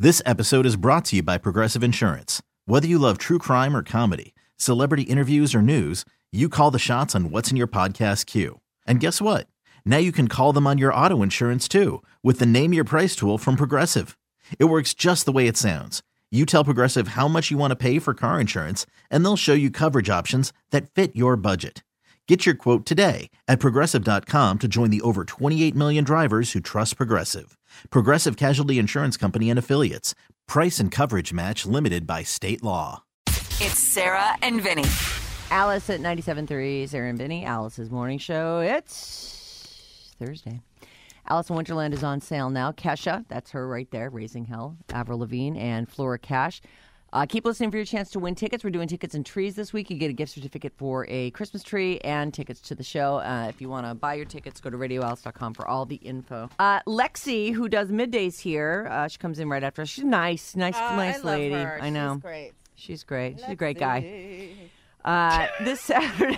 This episode is brought to you by Progressive Insurance. Whether you love true crime or comedy, celebrity interviews or news, you call the shots on what's in your podcast queue. And guess what? Now you can call them on your auto insurance too with the Name Your Price tool from Progressive. It works just the way it sounds. You tell Progressive how much you want to pay for car insurance, and they'll show you coverage options that fit your budget. Get your quote today at Progressive.com to join the over 28 million drivers who trust Progressive. Progressive Casualty Insurance Company and Affiliates. Price and coverage match limited by state law. It's Sarah and Vinny. Alice at 97.3, Sarah and Vinny, Alice's morning show. It's Thursday. Alice in Wonderland is on sale now. Kesha, that's her right there, Raising Hell, Avril Lavigne, and Flora Cash. Keep listening for your chance to win tickets. We're doing tickets and trees this week. You get a gift certificate for a Christmas tree and tickets to the show. If you want to buy your tickets, go to radioalice.com for all the info. Lexi, who does middays here, she comes in right after us. She's nice lady. Her. I know. She's great. She's great. Lexi. She's a great guy. This Saturday,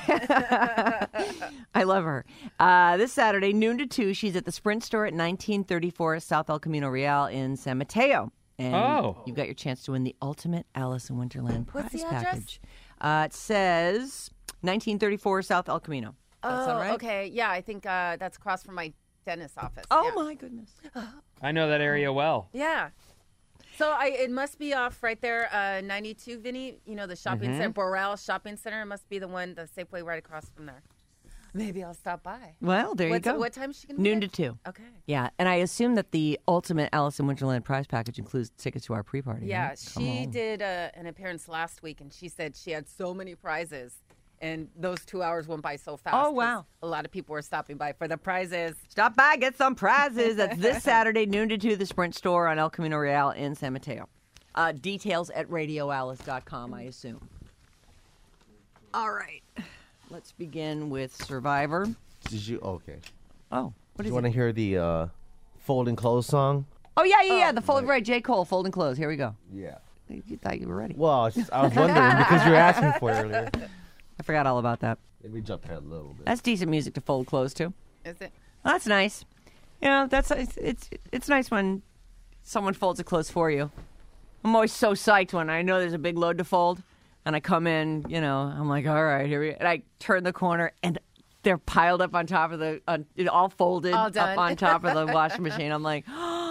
I love her. This Saturday, noon to 2, she's at the Sprint store at 1934 South El Camino Real in San Mateo. And you've got your chance to win the ultimate Alice in Wonderland prize What's the address? package. It says 1934 South El Camino. That sound right? Okay. Yeah, I think that's across from my dentist's office. Oh, yeah. my goodness. I know that area well. Yeah. So it must be off right there, 92, Vinny. You know, the shopping center, Boreal Shopping Center. It must be the one, the Safeway right across from there. Maybe I'll stop by. Well, there you go. What time is she going to Noon to 2. Okay. Yeah, and I assume that the ultimate Alice in Wonderland prize package includes tickets to our pre-party. Yeah, right? she did an appearance last week, and she said she had so many prizes. And those 2 hours went by so fast. Oh, wow. 'Cause a lot of people were stopping by for the prizes. Stop by, get some prizes. That's this Saturday, noon to 2, the Sprint store on El Camino Real in San Mateo. Details at radioalice.com, I assume. All right. Let's begin with Survivor. Did you? Okay. Oh, what Do is you want it? to hear the Folding Clothes song? Oh, yeah. The fold, right. J. Cole, Fold and Close. Here we go. Yeah. You thought you were ready. Well, I was wondering because you were asking for it earlier. I forgot all about that. Maybe jump ahead a little bit. That's decent music to fold clothes to. Is it? Well, that's nice. Yeah, it's nice when someone folds a clothes for you. I'm always so psyched when I know there's a big load to fold, and I come in, I'm like, all right, here we go. And I turn the corner, and they're piled up on top of all folded All up done. on top of the washing machine. I'm like,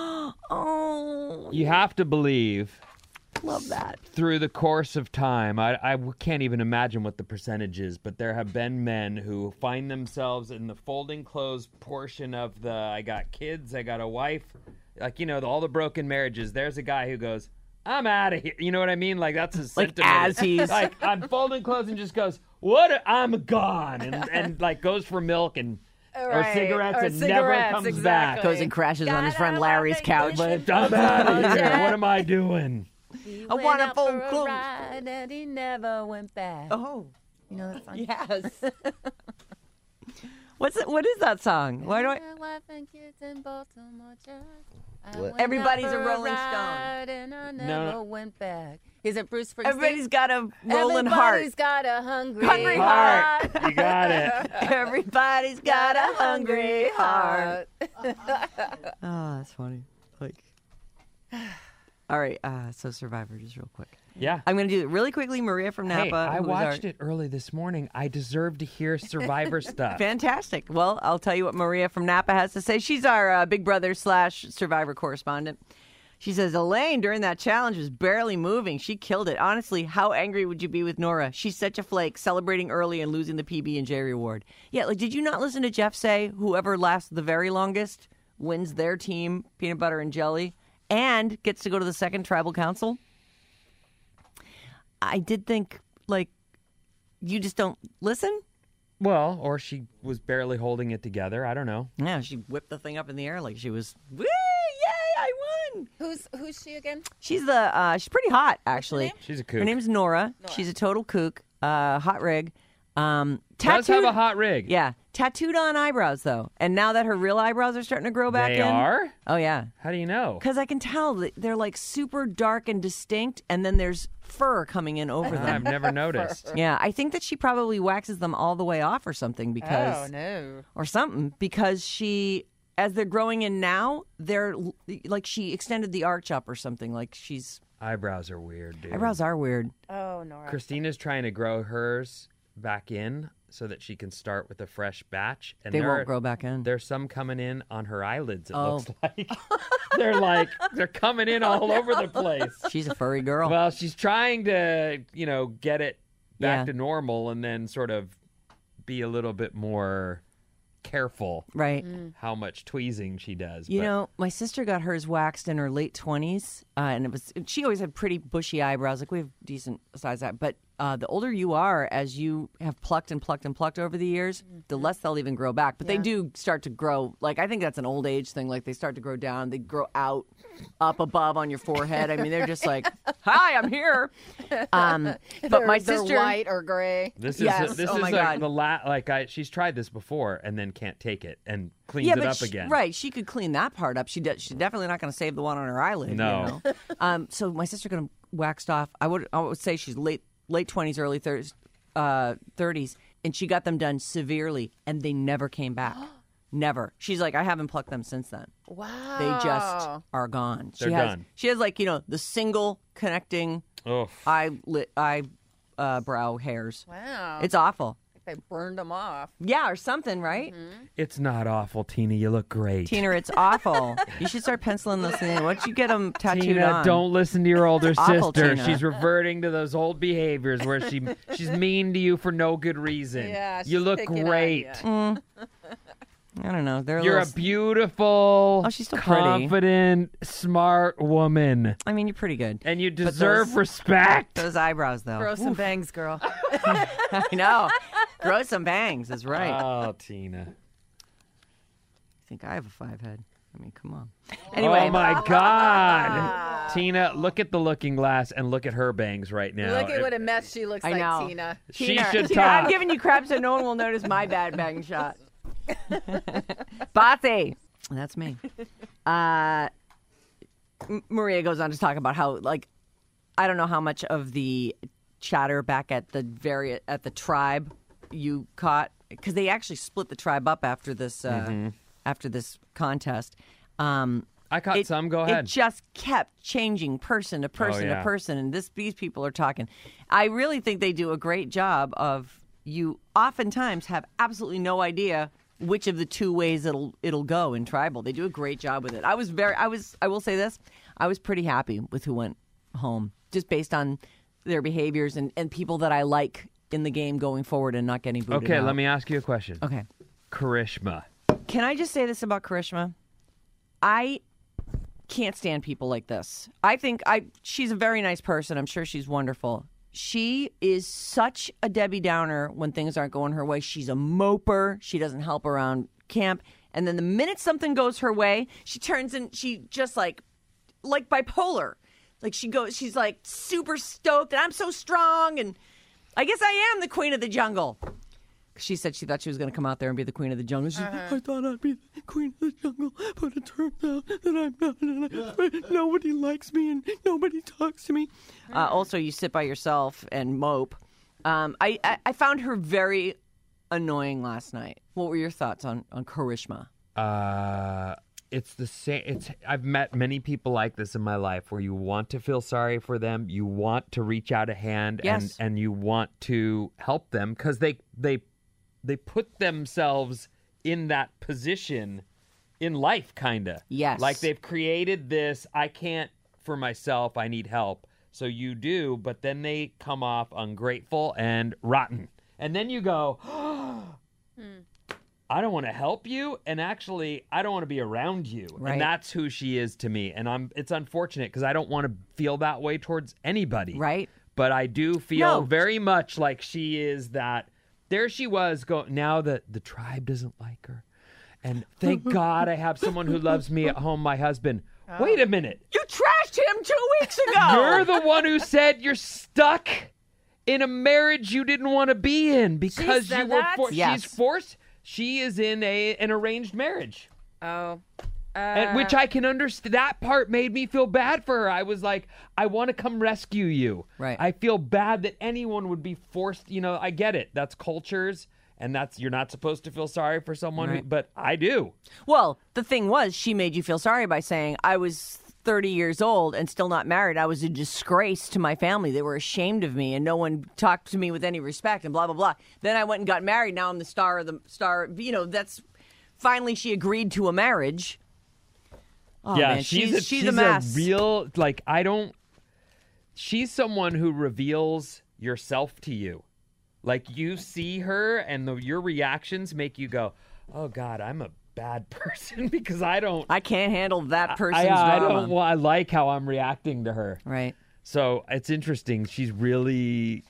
oh, You have to believe love that. through the course of time, I can't even imagine what the percentage is, but there have been men who find themselves in the folding clothes portion of the, I got kids, I got a wife, all the broken marriages. There's a guy who goes, I'm out of here. You know what I mean? Like, that's his Like, sentiment. as he's... Like, I'm folding clothes and just goes, I'm gone. And like, goes for milk or Right. cigarettes Or and never cigarettes, comes exactly. back. Goes and crashes on his friend Gotta Larry's love couch. it. I'm out of here. What am I doing? I want to fold for a clothes. ride and he never went back. Oh, You know that song? yes. What is that song? Why do I... My wife and kids in Baltimore, Georgia. I What? went Everybody's out a for Rolling ride and I never went back. Is it Bruce Springsteen? Everybody's got a rolling heart. Everybody's got a hungry, Hungry heart. You got it. Everybody's got a hungry heart. Oh, that's funny. All right, so Survivor, just real quick. Yeah. I'm going to do it really quickly. Maria from Napa. Hey, I who is watched it early this morning. I deserve to hear Survivor stuff. Fantastic. Well, I'll tell you what Maria from Napa has to say. She's our Big Brother / Survivor correspondent. She says, Elaine, during that challenge, was barely moving. She killed it. Honestly, how angry would you be with Nora? She's such a flake, celebrating early and losing the PB&J reward. Yeah, did you not listen to Jeff say whoever lasts the very longest wins their team, peanut butter and jelly, and gets to go to the second tribal council? I did think, you just don't listen? Well, or she was barely holding it together. I don't know. Yeah, she whipped the thing up in the air like she was, woo, yay, I won. Who's she again? She's she's pretty hot, actually. She's a kook. Her name's Nora. She's a total kook, hot rig. Does Tattooed, have a hot rig. yeah, tattooed on eyebrows, though. And now that her real eyebrows are starting to grow back They in. are? Oh, yeah. How do you know? Because I can tell that they're super dark and distinct, and then there's fur coming in over them. I've never noticed. Yeah, I think that she probably waxes them all the way off or something Oh, no. because she as they're growing in now, they're like she extended the arch up or something. Like she's Eyebrows are weird, dude. eyebrows are weird. Oh, Nora. Christina's trying to grow hers back in so that she can start with a fresh batch. And They there won't grow back in. There's some coming in on her eyelids, it Oh. looks like. they're coming in all over the place. She's a furry girl. Well, she's trying to, get it back Yeah. to normal and then sort of be a little bit more careful right. how much tweezing she does. You but know, my sister got hers waxed in her late 20s, and she always had pretty bushy eyebrows. Like we have decent size eye, but the older you are, as you have plucked and plucked and plucked over the years, the less they'll even grow back. But they do start to grow. Like I think that's an old age thing. Like they start to grow down, they grow out, up above on your forehead. I mean, they're just like, "Hi, I'm here." But my They're sister, white or gray. This is Yes. this Oh is my like God. she's tried this before and then can't take it and cleans yeah, it but up again. right, she could clean that part up. She's definitely not going to save the one on her eyelid. No. You know? So my sister got them waxed off. I would say she's late 20s, early 30s, and she got them done severely, and they never came back. Never. She's like, I haven't plucked them since then. Wow. They just are gone. They're done. She has like the single connecting Oh, eyebrow hairs. Wow. It's awful. They burned them off. Yeah, or something, right? it's not awful, Tina. You look great. Tina, it's awful. You should start penciling those things in. Why don't you get them tattooed Tina, on? don't listen to your older Awful, sister. Tina. She's reverting to those old behaviors where she's mean to you for no good reason. Yeah, you she's look picking on great. ya. I don't know. They're You're a little... beautiful, Oh, she's still pretty. confident, smart woman, I mean, you're pretty good. and you deserve those- respect. Those eyebrows, though. Grow some bangs, girl. I know. Grow some bangs is right. Oh, Tina. I think I have a 5 head. I mean, come on. Anyway, Oh my God, Tina! Look at the looking glass and look at her bangs right now. Look at what a mess she looks I like, know. Tina. She should Tina, I'm talk. giving you crap so no one will notice my bad bang shot. Bossy. That's me. Maria goes on to talk about how, like, I don't know how much of the chatter back at the tribe you caught, because they actually split the tribe up after this contest. I caught some. Go ahead. It just kept changing person to person yeah. to person, and these people are talking. I really think they do a great job of. You oftentimes have absolutely no idea which of the two ways it'll go in tribal. They do a great job with it. I will say this. I was pretty happy with who went home, just based on their behaviors and people that I like in the game going forward and not getting booted Okay, out. let me ask you a question. Okay. Karishma. Can I just say this about Karishma? I can't stand people like this. I think she's a very nice person. I'm sure she's wonderful. She is such a Debbie Downer when things aren't going her way. She's a moper. She doesn't help around camp. And then the minute something goes her way, she turns and she just like bipolar. Like she's like super stoked and I'm so strong. And I guess I am the queen of the jungle. She said she thought she was going to come out there and be the queen of the jungle. She's like, I thought I'd be the queen of the jungle, but it turns out that I'm not. And nobody likes me and nobody talks to me. Also, you sit by yourself and mope. I found her very annoying last night. What were your thoughts on Karishma? It's the same. I've met many people like this in my life where you want to feel sorry for them, you want to reach out a hand, Yes. and you want to help them because they put themselves in that position in life, kind of. Yes. Like they've created this, I can't for myself, I need help. So you do, but then they come off ungrateful and rotten. And then you go, I don't want to help you, and actually, I don't want to be around you. Right. And that's who she is to me. And it's unfortunate because I don't want to feel that way towards anybody. Right. But I do feel No. very much like she is that. There she was. Now that the tribe doesn't like her. And thank God I have someone who loves me at home, my husband. Wait a minute. You trashed him 2 weeks ago. You're the one who said you're stuck in a marriage you didn't want to be in because said you were that? Yes. She's forced. She is in an arranged marriage. Oh. And, which I can understand. That part made me feel bad for her. I was like, I want to come rescue you. Right. I feel bad that anyone would be forced. I get it. That's cultures and you're not supposed to feel sorry for someone, Right. but I do. Well, the thing was, she made you feel sorry by saying, I was 30 years old and still not married. I was a disgrace to my family. They were ashamed of me and no one talked to me with any respect and blah, blah, blah. Then I went and got married. Now I'm the star of the star. You know, that's finally she agreed to a marriage. Oh, yeah, man, she's a mess. real, like, she's someone who reveals yourself to you. Like, you see her and your reactions make you go, oh, God, I'm a bad person because I can't handle that person's I drama. don't. Well, I like how I'm reacting to her. Right. So it's interesting. She's really.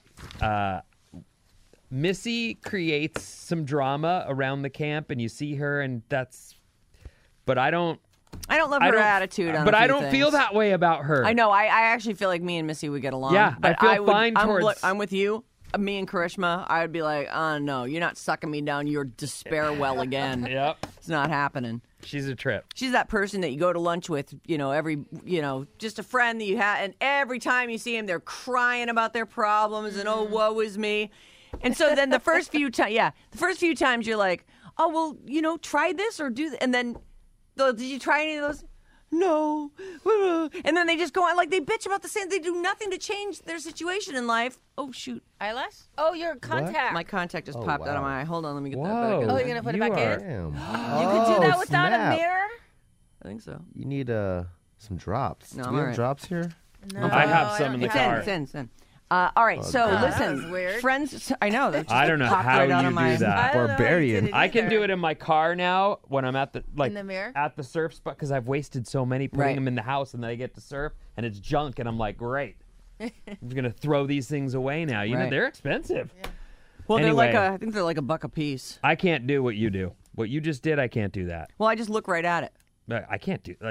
Missy creates some drama around the camp, and you see her, and that's. But I don't love her attitude on But a I few don't feel things. that way about her. I know. I actually feel like me and Missy would get along. Yeah, but I feel fine I'm, towards- I'm with you. Me and Karishma, I would be like, oh, no, you're not sucking me down your despair well again. Yep. It's not happening. She's a trip. She's that person that you go to lunch with, just a friend that you have, and every time you see him, they're crying about their problems and, oh, woe is me. And so then the first few times you're like, oh, well, try this or do that. And then, did you try any of those? No. And then they just go on, like they bitch about the same. They do nothing to change their situation in life. Oh, shoot. Eyelash? Oh, your contact. My contact just popped out of my eye. Hold on, let me get that back. Whoa. in Oh, there. you're going to put it You back are- in? Damn. You could do that without snap. a mirror? I think so. You need some drops. No, Do I'm we have alright. drops here? No, I have some in the It's car. It's in. All right, so that listen, was weird. friends. I know. that just I don't know popped how right out you of my, do that. I don't know how you Barbarian. did it I can either. do it in my car now when I'm at the In the mirror? at the surf spot because I've wasted so many putting Right. them in the house and then I get to surf and it's junk and I'm like, great. I'm gonna throw these things away now. You know Right. they're expensive. Well, Anyway. I think they're like $1 a piece. I can't do what you do. What you just did, I can't do that. Well, I just look right at it. I can't do.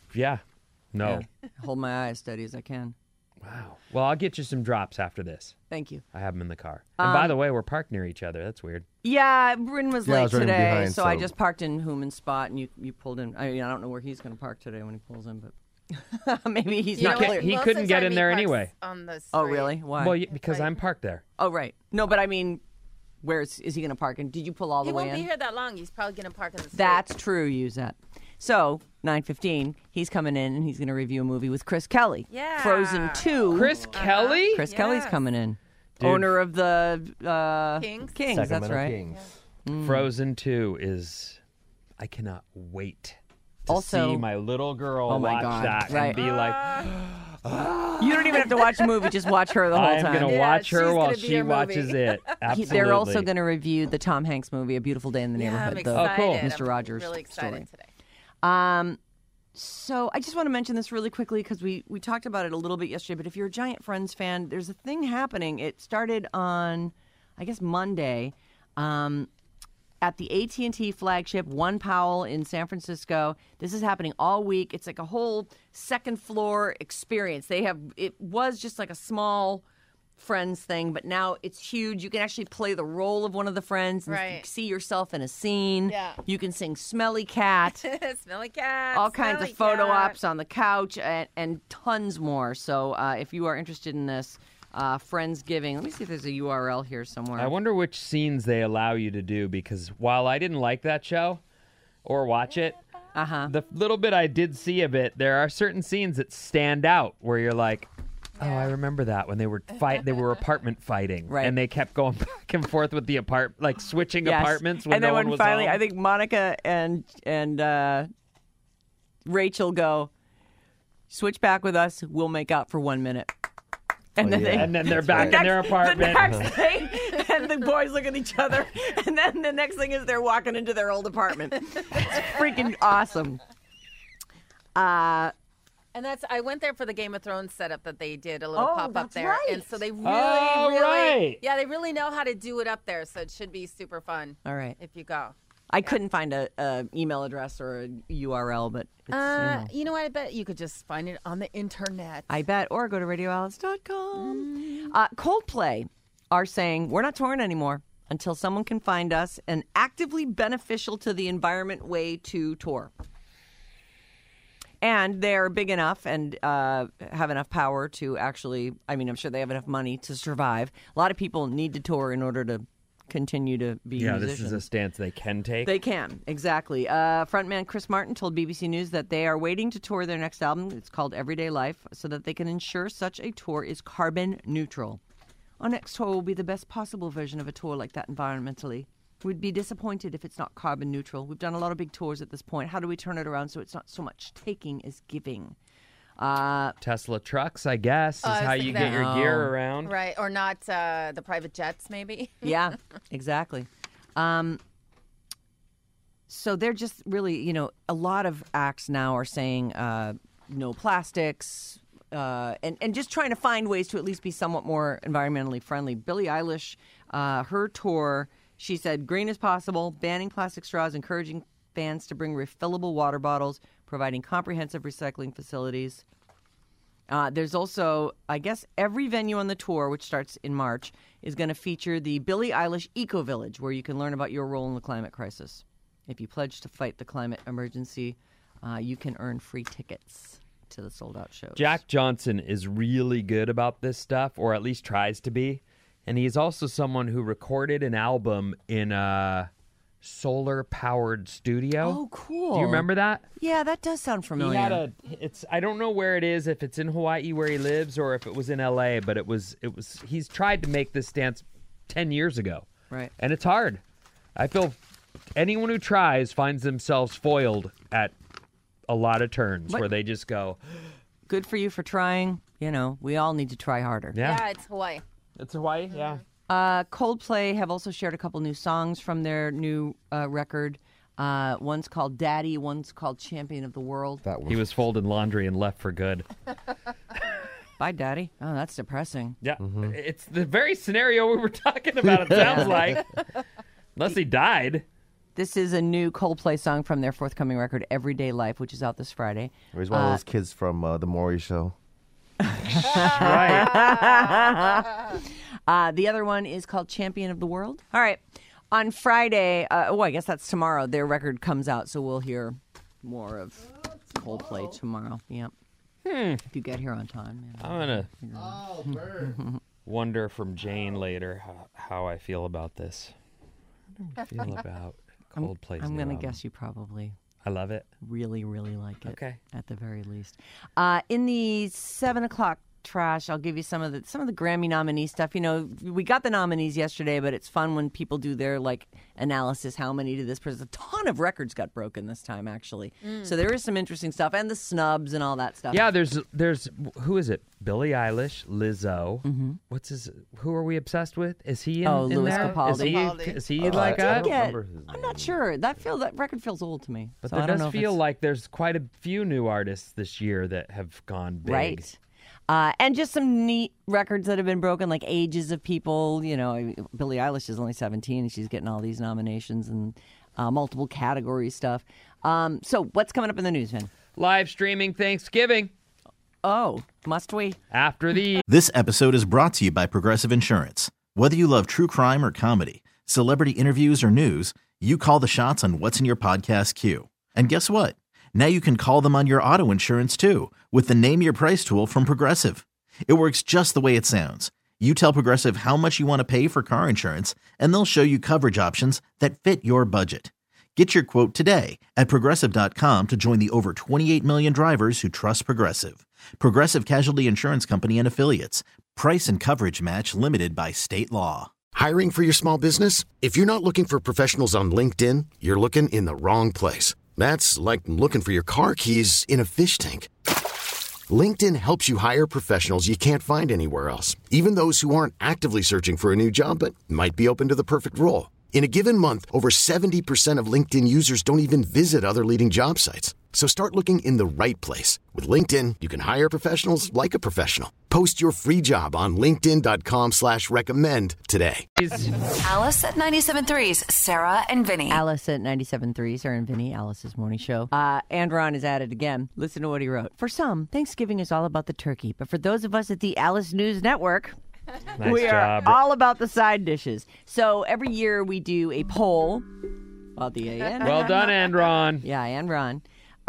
No. Yeah. Hold my eye as steady as I can. Wow. Well, I'll get you some drops after this. Thank you. I have them in the car. And by the way, we're parked near each other. That's weird. Yeah, Bryn was Yeah, I late was running today, behind, so I so- just parked in Human's spot, and you pulled in. I don't know where he's going to park today when he pulls in, but maybe he's You not know what? clear. He Most couldn't of the get time in he there parks anyway. On the Oh, street. really? Why? Well, because Right. I'm parked there. Oh, right. No, but I mean, where is he going to park? And did you pull all He the way won't in? be here that long. He's probably going to park in the street. That's true. Use that. So 9:15, he's coming in and he's going to review a movie with Chris Kelly. Yeah. Frozen 2. Chris Kelly? Chris Kelly's Yes. coming in. Dude. Owner of the Kings. that's Sacramento right. Kings. Frozen 2 is. I cannot wait to Also- see my little girl Oh my watch God, that right. and be like, You don't even have to watch the movie; just watch her the whole I'm time. going to Yeah, watch her she's while gonna be she your movie. watches it. Absolutely. They're also going to review the Tom Hanks movie, A Beautiful Day in the Yeah, I'm Neighborhood. excited. cool. Mr. I'm Rogers' really excited story. today. So I just want to mention this really quickly because we talked about it a little bit yesterday. But if you're a giant Friends fan, there's a thing happening. It started on, I guess, Monday at the AT&T flagship One Powell in San Francisco. This is happening all week. It's like a whole second floor experience. It was just like a small Friends thing, but now it's huge. You can actually play the role of one of the friends and Right. see yourself in a scene. Yeah. You can sing Smelly Cat. Smelly cat. All kinds of smelly photo cat. ops on the couch and tons more. So if you are interested in this, Friendsgiving. Let me see if there's a URL here somewhere. I wonder which scenes they allow you to do because while I didn't like that show or watch it, the little bit I did see of it, there are certain scenes that stand out where you're like, oh, I remember that when they were apartment fighting, Right. and they kept going back and forth with the switching Yes. apartments when and then no when one was finally, home. I think Monica and Rachel go, switch back with us. We'll make out for 1 minute. And then yeah. and then they're back in their apartment. The next thing, and the boys look at each other, and then the next thing is they're walking into their old apartment. It's freaking awesome. And I went there for the Game of Thrones setup that they did, a little Oh, pop up that's there. right. And so they really, Oh, really, right. yeah, they really know how to do it up there. So it should be super fun All right. if you go. I couldn't find a email address or a URL, but it's, You know what? I bet you could just find it on the internet. I bet, or go to radioalice.com. Coldplay are saying we're not touring anymore until someone can find us an actively beneficial to the environment way to tour. And they're big enough and have enough power to actually, I'm sure they have enough money to survive. A lot of people need to tour in order to continue to be musicians. This is a stance they can take. They can, exactly. Frontman Chris Martin told BBC News that they are waiting to tour their next album. It's called Everyday Life, so that they can ensure such a tour is carbon neutral. Our next tour will be the best possible version of a tour like that environmentally. We'd be disappointed if it's not carbon neutral. We've done a lot of big tours at this point. How do we turn it around so it's not so much taking as giving? Tesla trucks, I guess, is how you get your gear around. Right, or not the private jets, maybe. Yeah, exactly. So they're just really, a lot of acts now are saying no plastics, and just trying to find ways to at least be somewhat more environmentally friendly. Billie Eilish, her tour, she said, green as possible, banning plastic straws, encouraging fans to bring refillable water bottles, providing comprehensive recycling facilities. There's also, I guess, every venue on the tour, which starts in March, is going to feature the Billie Eilish Eco Village, where you can learn about your role in the climate crisis. If you pledge to fight the climate emergency, you can earn free tickets to the sold-out shows. Jack Johnson is really good about this stuff, or at least tries to be. And he's also someone who recorded an album in a solar-powered studio. Oh, cool. Do you remember that? Yeah, that does sound familiar. I don't know where it is, if it's in Hawaii where he lives or if it was in LA, but he's tried to make this stance 10 years ago. Right. And it's hard. I feel anyone who tries finds themselves foiled at a lot of turns where they just go. Good for you for trying. We all need to try harder. Yeah, it's Hawaii. It's Hawaii, yeah. Coldplay have also shared a couple new songs from their new record. One's called Daddy, one's called Champion of the World. He was folding laundry and left for good. Bye, Daddy. Oh, that's depressing. Yeah, It's the very scenario we were talking about, it sounds like. Unless he died. This is a new Coldplay song from their forthcoming record, Everyday Life, which is out this Friday. He's one of those kids from The Maury Show. Right. The other one is called Champion of the World. All right. On Friday, I guess that's tomorrow, their record comes out, so we'll hear more of Coldplay tomorrow. Yep. If you get here on time. I'm going to wonder from Jane later how I feel about this. How do I feel about Coldplay's I'm new going to album? guess you probably I love it. really, really like it. Okay. At the very least. In the 7 o'clock trash, I'll give you some of the Grammy nominee stuff. We got the nominees yesterday, but it's fun when people do their analysis. How many did this person? A ton of records got broken this time, actually. So there is some interesting stuff, and the snubs and all that stuff. Yeah, there's who is it? Billie Eilish, Lizzo. Who are we obsessed with? Is he in Louis there? Capaldi. Is he like that? I'm not sure. That record feels old to me. But so there I don't does know if feel it's... like there's quite a few new artists this year that have gone big. Right. And just some neat records that have been broken, like ages of people. Billie Eilish is only 17, and she's getting all these nominations and multiple category stuff. So what's coming up in the news, Vin? Live streaming Thanksgiving. Oh, must we? After the This episode is brought to you by Progressive Insurance. Whether you love true crime or comedy, celebrity interviews or news, you call the shots on what's in your podcast queue. And guess what? Now you can call them on your auto insurance too with the Name Your Price tool from Progressive. It works just the way it sounds. You tell Progressive how much you want to pay for car insurance, and they'll show you coverage options that fit your budget. Get your quote today at Progressive.com to join the over 28 million drivers who trust Progressive. Progressive Casualty Insurance Company and Affiliates. Price and coverage match limited by state law. Hiring for your small business? If you're not looking for professionals on LinkedIn, you're looking in the wrong place. That's like looking for your car keys in a fish tank. LinkedIn helps you hire professionals you can't find anywhere else, even those who aren't actively searching for a new job but might be open to the perfect role. In a given month, over 70% of LinkedIn users don't even visit other leading job sites. So start looking in the right place. With LinkedIn, you can hire professionals like a professional. Post your free job on linkedin.com/recommend today. Alice at 97.3's Sarah and Vinny. Alice at 97.3, Sarah and Vinny, Alice's morning show. And Ron is at it again. Listen to what he wrote. For some, Thanksgiving is all about the turkey. But for those of us at the Alice News Network... Nice we are job. all about the side dishes. So every year we do a poll. Well, Well done, Andron. Yeah, and Ron.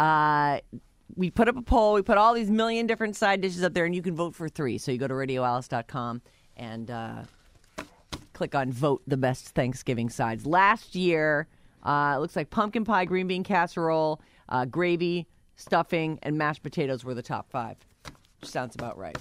We put up a poll. We put all these million different side dishes up there, and you can vote for 3. So you go to radioalice.com and click on vote the best Thanksgiving sides. Last year, it looks like pumpkin pie, green bean casserole, gravy, stuffing, and mashed potatoes were the top 5. Sounds about right.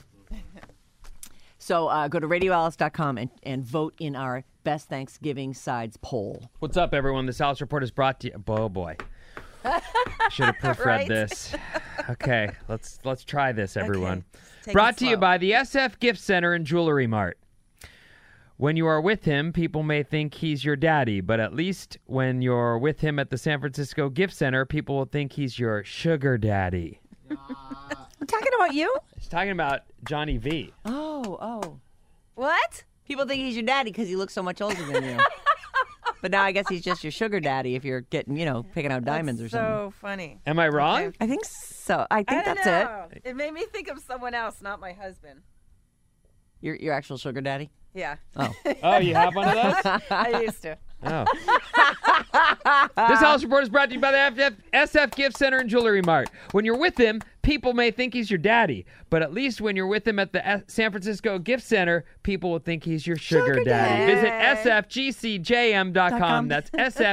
So go to radioalice.com and vote in our best Thanksgiving sides poll. What's up, everyone? This Alice Report is brought to you. Oh boy, should have proofread Right? this. Okay, let's try this, everyone. Take Brought it to you slow. by the SF Gift Center and Jewelry Mart. When you are with him, people may think he's your daddy, but at least when you're with him at the San Francisco Gift Center, people will think he's your sugar daddy. I'm talking about you? He's talking about Johnny V. Oh. What? People think he's your daddy because he looks so much older than you. But now I guess he's just your sugar daddy if you're getting, picking out diamonds or something. So funny. Am I wrong? Okay. I think so. I think I don't that's know. it. It made me think of someone else, not my husband. Your actual sugar daddy? Yeah. Oh. Oh, you have one of those? I used to. Oh. This Alice Report is brought to you by the SF Gift Center and Jewelry Mart. When you're with him, people may think he's your daddy, but at least when you're with him at the San Francisco Gift Center, people will think he's your sugar daddy. Visit sfgcjm.com. That's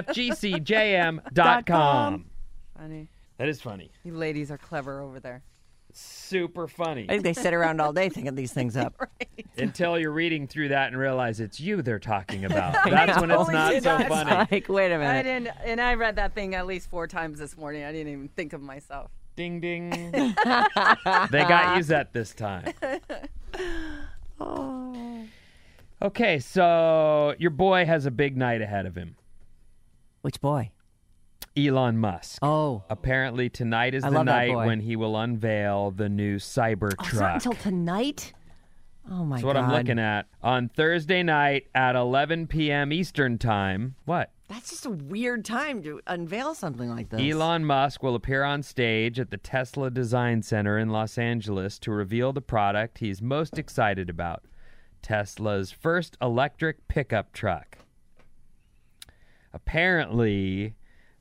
sfgcjm.com. Funny. That is funny. You ladies are clever over there. Super funny. I think they sit around all day thinking these things up. Until you're reading through that and realize it's you they're talking about. That's when it's Totally not did so not. funny. Like, wait a I minute. didn't, and I read that thing at least 4 times this morning. I didn't even think of myself. Ding, ding. They got you Zet this time. Okay, so your boy has a big night ahead of him. Which boy? Elon Musk. Oh. Apparently tonight is I the love that night boy. when he will unveil the new Cybertruck. Oh, it's not until tonight? Oh, my That's God. what I'm looking at. On Thursday night at 11 p.m. Eastern Time. What? That's just a weird time to unveil something like this. Elon Musk will appear on stage at the Tesla Design Center in Los Angeles to reveal the product he's most excited about, Tesla's first electric pickup truck. Apparently,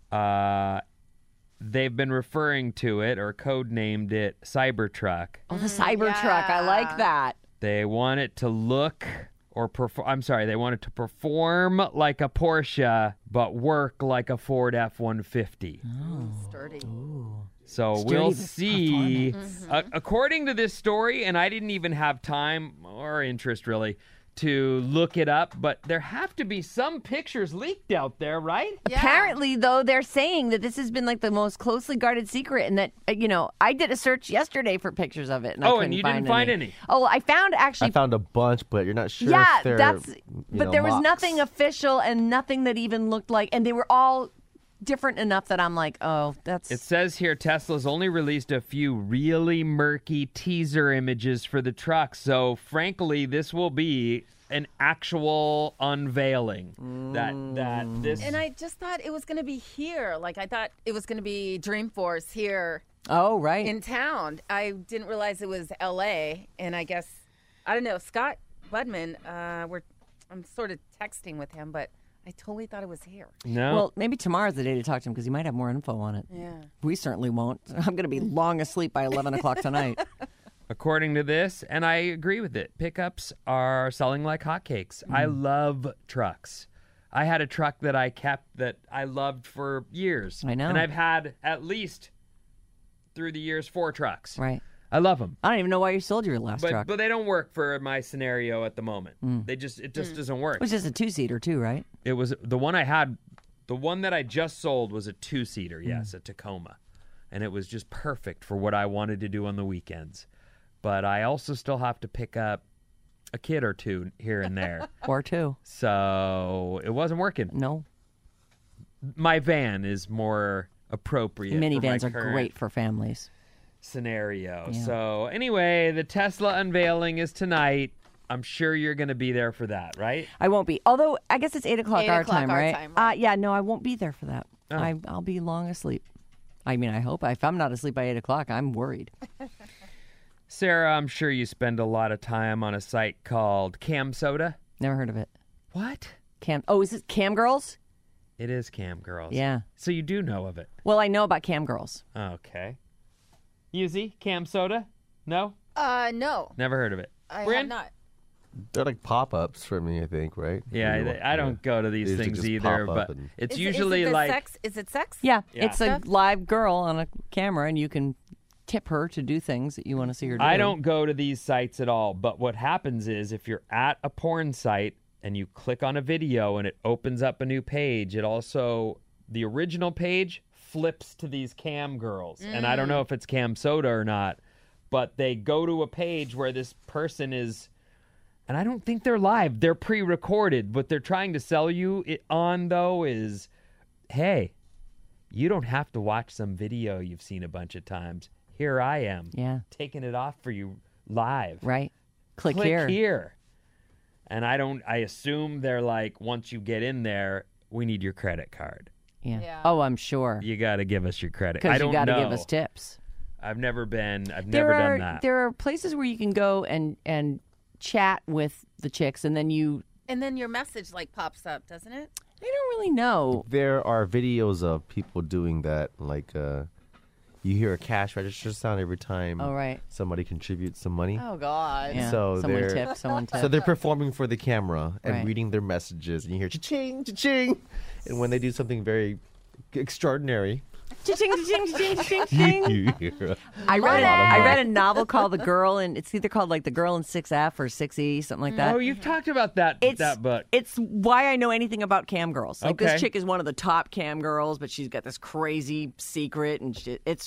they've been referring to it or codenamed it Cybertruck. Oh, the Cybertruck. I like that. They want it to look or perform. They want it to perform like a Porsche, but work like a Ford F-150. Sturdy. So Sturdy we'll but see. According to this story, and I didn't even have time or interest really to look it up, but there have to be some pictures leaked out there, right? Apparently, though, they're saying that this has been like the most closely guarded secret, and that I did a search yesterday for pictures of it, and I couldn't and you didn't find any. Oh, I found I actually. found a bunch, but you're not sure Yeah, if they're, that's. you But know, there was mocks. nothing official and nothing that even looked like, and they were all different enough that I'm like, oh, that's. It says here Tesla's only released a few really murky teaser images for the truck, so frankly, this will be an actual unveiling that this. And I just thought it was going to be here. Like, I thought it was going to be Dreamforce here Oh, right. in town. I didn't realize it was L.A. And I guess, I don't know, Scott Budman, I'm sort of texting with him, but I totally thought it was here. No. Well, maybe tomorrow's the day to talk to him because he might have more info on it. Yeah. We certainly won't. I'm going to be long asleep by 11 o'clock tonight. According to this, and I agree with it, pickups are selling like hotcakes. I love trucks. I had a truck that I kept that I loved for years. I know. And I've had at least through the years 4 trucks. Right. I love them. I don't even know why you sold your last truck. But they don't work for my scenario at the moment. It just doesn't work. It was just a 2-seater too, right? It was the one I had. The one that I just sold was a 2-seater, yes, a Tacoma. And it was just perfect for what I wanted to do on the weekends. But I also still have to pick up a kid or two here and there. Or 2. So it wasn't working. No. My van is more appropriate. Minivans for are my current great for families. scenario. Yeah. So anyway, the Tesla unveiling is tonight. I'm sure you're going to be there for that, right? I won't be. Although, I guess it's 8 o'clock 8 our o'clock time, our right? time, right. Yeah, no, I won't be there for that. Oh. I'll be long asleep. I mean, I hope. If I'm not asleep by 8 o'clock, I'm worried. Sarah, I'm sure you spend a lot of time on a site called Cam Soda. Never heard of it. What? Is it Cam Girls? It is Cam Girls. Yeah. So you do know of it. Well, I know about Cam Girls. Okay. Yuzi, Cam Soda? No? No. Never heard of it. I Bryn? have not. They're like pop-ups for me, I think, right? Yeah, I don't go to these usually things just either, pop up but and- it's Is usually it the like sex? Is it sex? Yeah, Yeah. it's a live girl on a camera, and you can tip her to do things that you want to see her do. I don't go to these sites at all, but what happens is if you're at a porn site and you click on a video and it opens up a new page, it also, the original page flips to these cam girls. And I don't know if it's Cam Soda or not, but they go to a page where this person is, and I don't think they're live, they're pre-recorded. What they're trying to sell you on, though, is, hey, you don't have to watch some video you've seen a bunch of times. Here I am, taking it off for you live. Right. Click here. here. And I assume they're like, once you get in there, we need your credit card. Yeah. Oh, I'm sure. You got to give us your credit. I Because don't you got to know. give us tips. I've never done that. There are places where you can go and chat with the chicks, and then your message like pops up, doesn't it? I don't really know. There are videos of people doing that, like you hear a cash register sound every time somebody contributes some money. Oh God! Yeah. So someone tipped. So they're performing for the camera and Right. reading their messages, and you hear cha-ching, cha-ching. And when they do something very extraordinary, Cha-ching, cha-ching, cha-ching, cha-ching, cha-ching. you hear I read lot of I money. read a novel called The Girl, and it's either called like The Girl in 6F or 6E, something like that. Oh, you've talked about that book. It's why I know anything about cam girls. Like Okay. this chick is one of the top cam girls, but she's got this crazy secret, and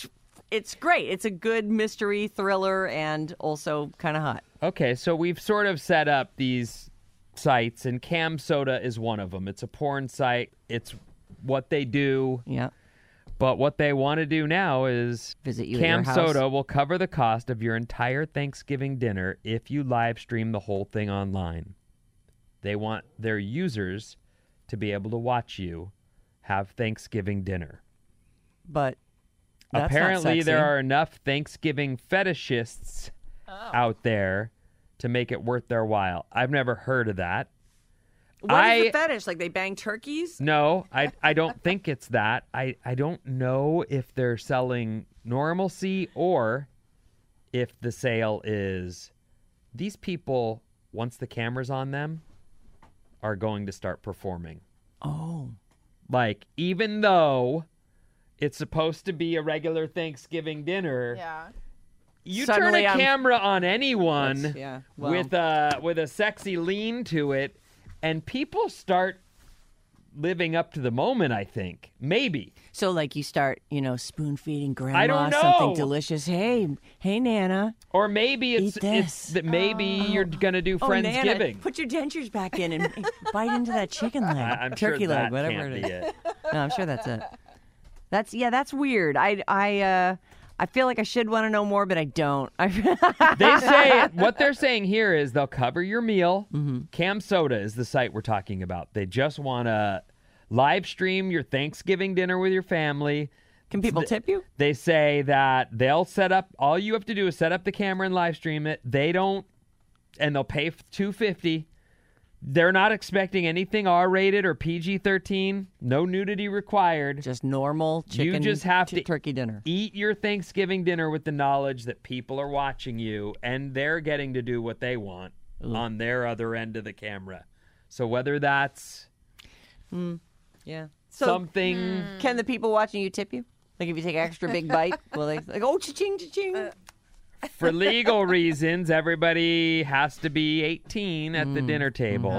it's great. It's a good mystery thriller and also kind of hot. Okay, so we've sort of set up these sites, and Cam Soda is one of them. It's a porn site. It's what they do. Yeah. But what they want to do now is Visit you at Cam your house. Soda will cover the cost of your entire Thanksgiving dinner if you live stream the whole thing online. They want their users to be able to watch you have Thanksgiving dinner. But that's Apparently, not there sexy. are enough Thanksgiving fetishists out there to make it worth their while. I've never heard of that. What is the fetish? Like they bang turkeys? No, I don't think it's that. I don't know if they're selling normalcy or if the sale is these people, once the camera's on them, are going to start performing. Oh. Like, even though it's supposed to be a regular Thanksgiving dinner, Yeah. you Suddenly turn a I'm- camera on anyone That's- yeah, well. with a sexy lean to it, and people start living up to the moment, I think. Maybe. So like you start, spoon feeding grandma I don't know. something delicious. Hey, Nana. Or maybe Eat it's this. that maybe you're going to do Oh, Nana, Friendsgiving. put your dentures back in and bite into that chicken leg, I'm turkey sure that leg, whatever can't it be is. it. No, I'm sure that's it. That's weird. I feel like I should want to know more, but I don't. They say what they're saying here is they'll cover your meal. Mm-hmm. Cam Soda is the site we're talking about. They just want to live stream your Thanksgiving dinner with your family. Can people tip you? They say that they'll set up. All you have to do is set up the camera and live stream it. They don't, and they'll pay $250. They're not expecting anything R-rated or PG-13. No nudity required. Just normal chicken. You just have to turkey dinner. Eat your Thanksgiving dinner with the knowledge that people are watching you and they're getting to do what they want on their other end of the camera. So whether that's Yeah. something, Can the people watching you tip you? Like if you take an extra big bite, will they like cha-ching, cha-ching? for legal reasons, everybody has to be 18 at the dinner table.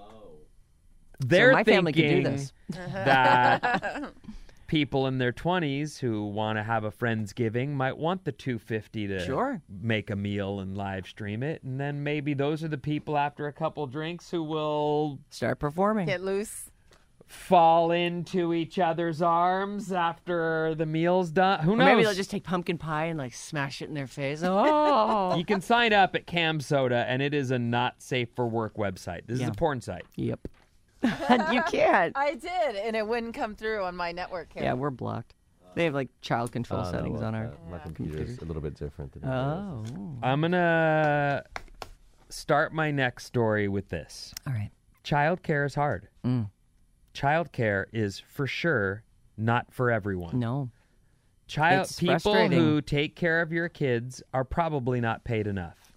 They're So my family could do thinking this. that people in their 20s who want to have a Friendsgiving might want the $250 to Sure. make a meal and live stream it. And then maybe those are the people after a couple drinks who will Start performing. Get loose. fall into each other's arms after the meal's done. Who Or knows? maybe they'll just take pumpkin pie and like smash it in their face. Oh. You can sign up at Cam Soda, and it is a not safe for work website. This is a porn site. Yep. You can't. I did, and it wouldn't come through on my network here. Yeah, we're blocked. They have like child control Oh, settings no, on our. my computer's a little bit different than Oh. I'm going to start my next story with this. All right. Childcare is hard. Childcare is for sure not for everyone. No. It's People frustrating. who take care of your kids are probably not paid enough.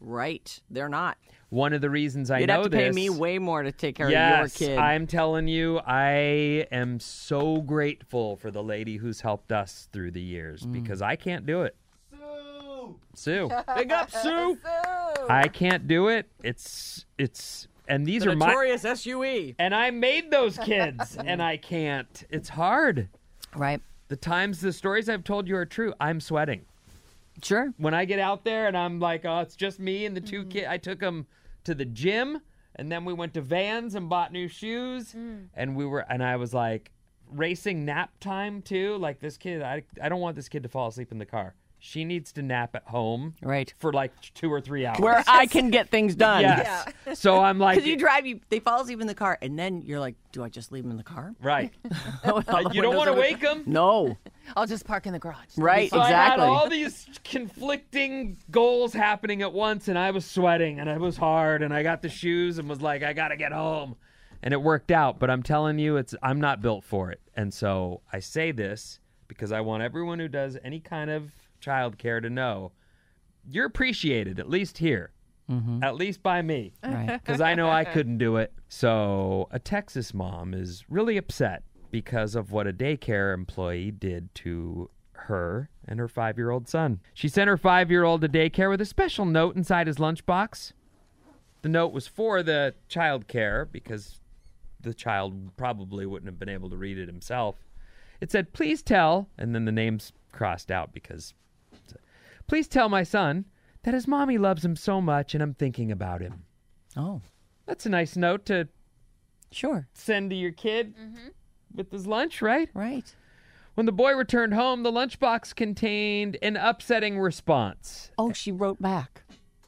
Right. They're not. One of the reasons I You'd know have to pay this, me way more to take care of your kid. I'm telling you, I am so grateful for the lady who's helped us through the years because I can't do it. Sue. Big up, Sue. I can't do it. It's and these are notorious SUE. And I made those kids and I can't. It's hard. Right. The stories I've told you are true. I'm sweating. Sure. When I get out there and I'm like, oh, it's just me and the two kids. I took them to the gym and then we went to Vans and bought new shoes and I was like racing nap time too. Like this kid, I don't want this kid to fall asleep in the car. She needs to nap at home for like 2 or 3 hours. Where I can get things done. Yes. Yeah. So I'm like... Because they fall asleep in the car, and then you're like, do I just leave them in the car? Right. You don't want to wake them? No. I'll just park in the garage. Right, so exactly. I had all these conflicting goals happening at once, and I was sweating, and it was hard, and I got the shoes and was like, I got to get home. And it worked out, but I'm telling you, I'm not built for it. And so I say this because I want everyone who does any kind of childcare to know you're appreciated, at least here, at least by me, because I know I couldn't do it. So a Texas mom is really upset because of what a daycare employee did to her and her 5-year-old son. She sent her 5-year-old to daycare with a special note inside his lunchbox. The note was for the child care because the child probably wouldn't have been able to read it himself. It said, please tell, and then the name's crossed out because please tell my son that his mommy loves him so much and I'm thinking about him. Oh. That's a nice note to send to your kid with his lunch, right? Right. When the boy returned home, the lunchbox contained an upsetting response. Oh, she wrote back.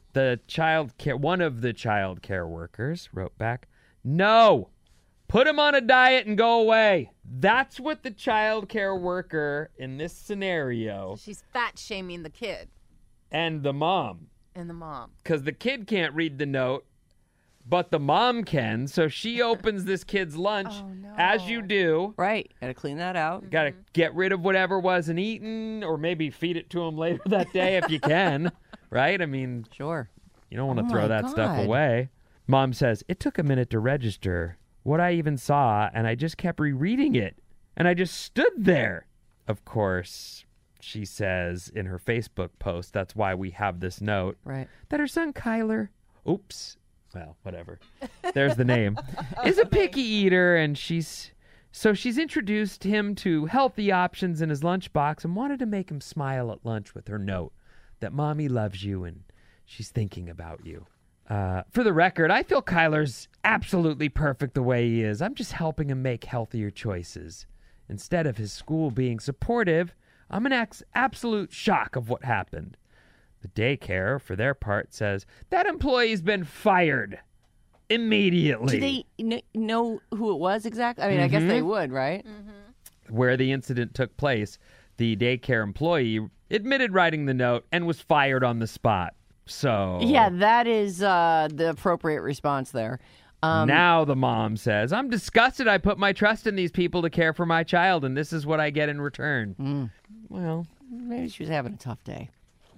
One of the child care workers wrote back, no, put him on a diet and go away. That's what the child care worker in this scenario. She's fat shaming the kid. And the mom. Because the kid can't read the note, but the mom can. So she opens this kid's lunch, as you do. Right. Got to clean that out. Got to get rid of whatever wasn't eaten, or maybe feed it to him later that day if you can. Right? I mean, sure. You don't want to throw that stuff away. Mom says, it took a minute to register what I even saw, and I just kept rereading it. And I just stood there. Of course, she says in her Facebook post, that's why we have this note, that her son Kyler, well, whatever, there's the name, is a picky eater, and she's introduced him to healthy options in his lunchbox and wanted to make him smile at lunch with her note that mommy loves you and she's thinking about you. For the record, I feel Kyler's absolutely perfect the way he is. I'm just helping him make healthier choices. Instead of his school being supportive, I'm in absolute shock of what happened. The daycare, for their part, says that employee's been fired immediately. Do they know who it was exactly? I mean, I guess they would, right? Where the incident took place, the daycare employee admitted writing the note and was fired on the spot. So yeah, that is the appropriate response there. Now the mom says, I'm disgusted I put my trust in these people to care for my child, and this is what I get in return. Well, maybe she was having a tough day.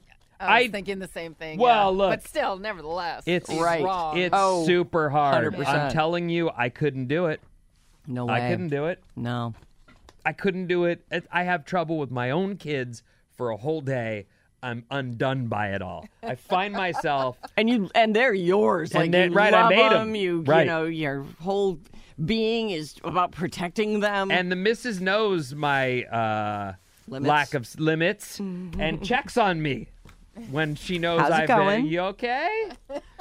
I was thinking the same thing. Well, look. But still, nevertheless, it's wrong. It's super hard. 100%. I'm telling you, I couldn't do it. No way. I couldn't do it. No. I couldn't do it. I have trouble with my own kids for a whole day. I'm undone by it all. I find myself, and they're yours. And like you right, love I made them. You know, your whole being is about protecting them. And the missus knows my lack of limits and checks on me when she knows How's it I've going? been. You okay?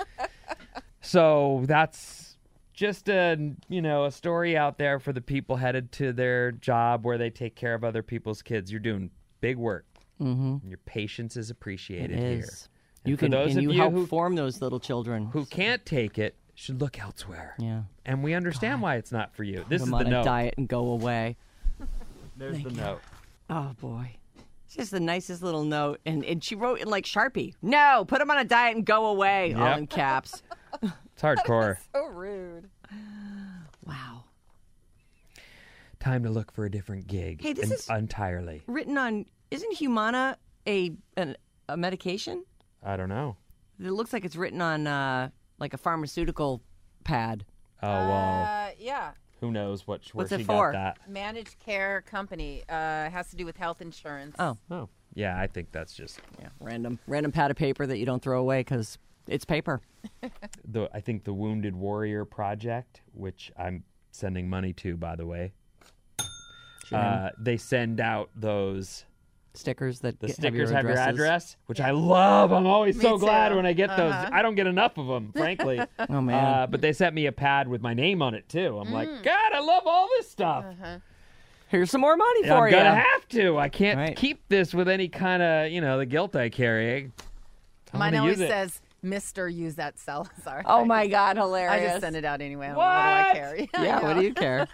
So that's just a story out there for the people headed to their job where they take care of other people's kids. You're doing big work. And your patience is appreciated here. And you help form those little children who can't take it should look elsewhere. Yeah, and we understand why it's not for you. This is on the note. A diet and go away. There's the note. Oh boy, it's just the nicest little note, and she wrote in like Sharpie. No, put him on a diet and go away. Yep. All in caps. It's hardcore. So rude. Wow. Time to look for a different gig. Hey, this is entirely written on. Isn't Humana a medication? I don't know. It looks like it's written on like a pharmaceutical pad. Oh, well. Yeah. Who knows where What's she it for? got that. Managed care company. Has to do with health insurance. Oh. Yeah, I think that's just... Yeah, random pad of paper that you don't throw away because it's paper. I think the Wounded Warrior Project, which I'm sending money to, by the way. They send out those... Stickers that stickers have your addresses. address, which I love. I'm always so glad too. when I get those. I don't get enough of them, frankly. Oh, man. But they sent me a pad with my name on it, too. I'm like, God, I love all this stuff. Here's some more money for I'm you. going to have to. I can't Right. keep this with any kind of, the guilt I carry. Mine always says, Mr. Use that Salazar. Oh, my God, I hilarious. just send it out anyway. What? What do I care? Yeah, what do you care?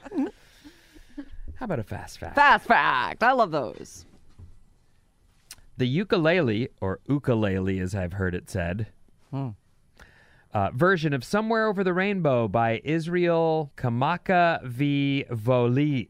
How about a fast fact? Fast fact. I love those. The ukulele, or ukulele as I've heard it said, version of Somewhere Over the Rainbow by Israel Kamakavivoli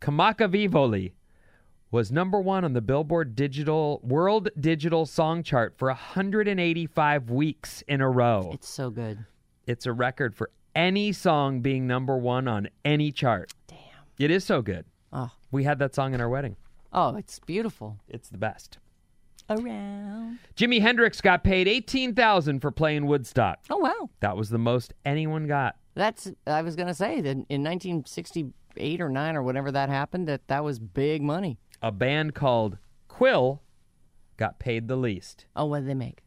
was number one on the Billboard World Digital Song Chart for 185 weeks in a row. It's so good. It's a record for any song being number one on any chart. Damn. It is so good. Oh, We had that song in our wedding. oh, it's beautiful. It's the best. Around. Jimi Hendrix got paid $18,000 for playing Woodstock. Oh, wow. That was the most anyone got. I was going to say that in 1968 or 9 or whenever that happened, that was big money. A band called Quill got paid the least, Oh, what did they make?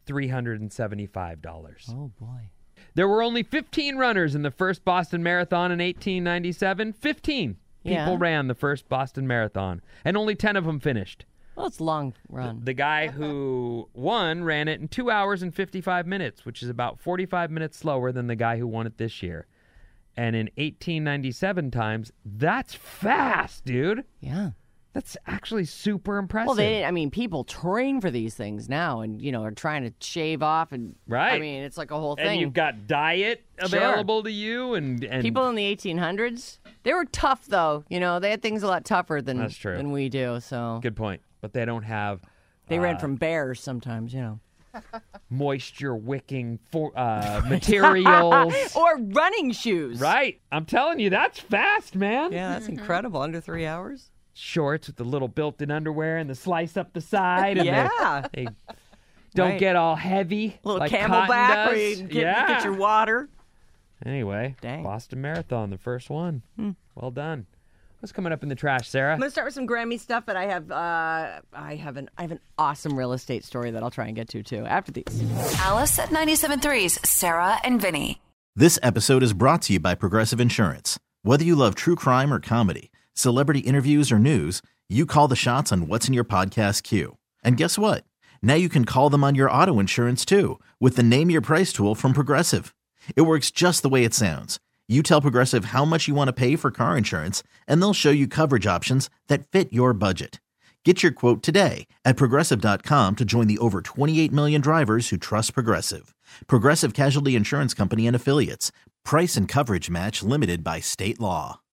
$375. Oh, boy. There were only 15 runners in the first Boston Marathon in 1897. 15 Yeah. people ran the first Boston Marathon, and only 10 of them finished. Well, it's a long run. The guy who won ran it in 2 hours and 55 minutes, which is about 45 minutes slower than the guy who won it this year. And in 1897 times, that's fast, dude. Yeah. That's actually super impressive. Well, people train for these things now and, are trying to shave off. And Right. I mean, it's like a whole thing. And you've got diet available to you. And People in the 1800s, they were tough, though. They had things a lot tougher That's true. than we do. So Good point. But they don't have they ran from bears sometimes, moisture-wicking materials. Or running shoes. Right. I'm telling you, that's fast, man. Yeah, that's incredible. Under 3 hours? Shorts with the little built-in underwear and the slice up the side. And Yeah. They don't Right. get all heavy. A little like camelback cotton where does. you get your water. Anyway, Dang. Boston Marathon, the first one. Well done. What's coming up in the trash, Sarah? I'm gonna start with some Grammy stuff, but I have an awesome real estate story that I'll try and get to too after these. Alice at 97.3's Sarah and Vinny. This episode is brought to you by Progressive Insurance. Whether you love true crime or comedy, celebrity interviews or news, you call the shots on what's in your podcast queue. And guess what? Now you can call them on your auto insurance too with the Name Your Price tool from Progressive. It works just the way it sounds. You tell Progressive how much you want to pay for car insurance, and they'll show you coverage options that fit your budget. Get your quote today at Progressive.com to join the over 28 million drivers who trust Progressive. Progressive Casualty Insurance Company and Affiliates. Price and coverage match limited by state law.